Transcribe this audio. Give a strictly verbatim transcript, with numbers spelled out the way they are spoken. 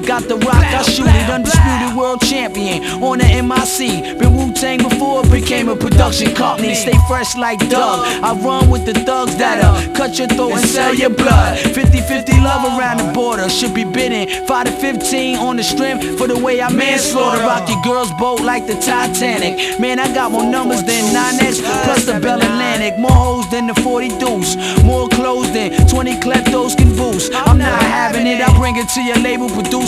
Got the rock, I shoot it, undisputed world champion on the M I C. Been Wu-Tang before it became a production company. Stay fresh like Doug, I run with the thugs that'll cut your throat and sell your blood. Fifty fifty love around the border, should be bidding five to fifteen on the strength for the way I manslaughter. Rock your girl's boat like the Titanic. Man, I got more numbers than nine X plus the Bell Atlantic. More hoes than the forty deuce, more clothes than twenty kleptos can boost. I'm not having it, I bring it to your label, produce